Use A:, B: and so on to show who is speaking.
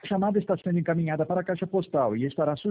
A: chamada está sendo encaminhada para a caixa postal e estará